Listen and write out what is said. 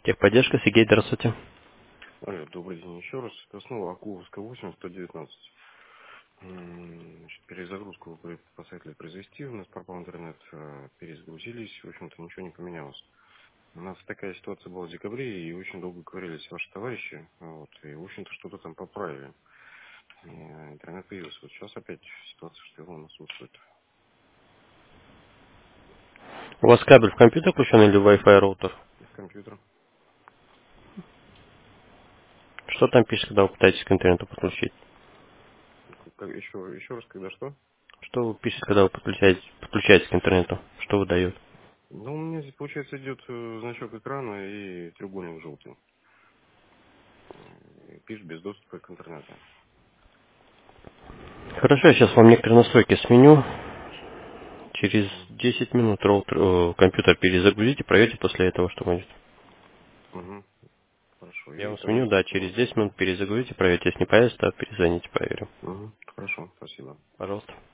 Техподдержка, Сергей, здравствуйте. Алло, добрый день еще раз. Это снова Акуловская 8, 119. Значит, перезагрузку вы посоветовали произвести. У нас пропал интернет, перезагрузились. В общем-то, ничего не поменялось. У нас такая ситуация была в декабре, и очень долго говорились ваши товарищи. Вот, и, в общем-то, что-то там поправили. И интернет появился. Вот сейчас опять ситуация, что его у нас отсутствует. У вас кабель в компьютер включен или Wi-Fi роутер? Из компьютера. Что там пишет, когда вы пытаетесь к интернету подключить? Еще раз, когда что? Что вы пишете, когда вы подключаетесь к интернету? Что выдает? Ну, у меня здесь, получается, идет значок экрана и треугольник желтый. И пишет без доступа к интернету. Хорошо, я сейчас вам некоторые настройки сменю. Через Угу. 10 минут компьютер перезагрузите, проверьте после этого, что будет. Угу. Хорошо. Я И вам там сменю, есть да, через 10 информация? минут перезагрузите, проверьте. Если не появится, то перезвоните, проверим. Угу. Хорошо, спасибо. Пожалуйста.